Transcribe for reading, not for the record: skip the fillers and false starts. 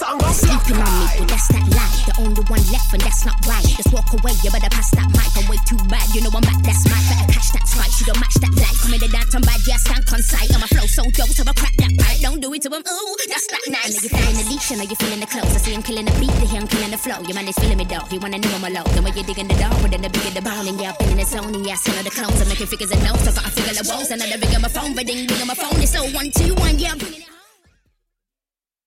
song go. Sleeping on me, but that's that lie. The only one left and that's not right. Just walk away, you better pass that mic. I'm way too bad, you know I'm back, that's mine. Better catch that strike, she don't match that light. Come in the dance, I'm bad, yeah, stank on sight. And my flow so dope, so I crack that pipe. Don't do it to him, ooh, that's that nice. I know you feeling the leash, I know you feeling the clothes. I see him killing the beat, I hear him killing the flow. Your man is feeling me though, he wanna know I'm alone. The way you digging the dog, but then the bigger the bone. And yeah, I've been in the zone, and yeah, I know the clones. I'm making figures and notes, I gotta figure the woes. Another ring on my phone, but ding on my phone. It's so 1, 2, 1, yeah, I'm bringing it home.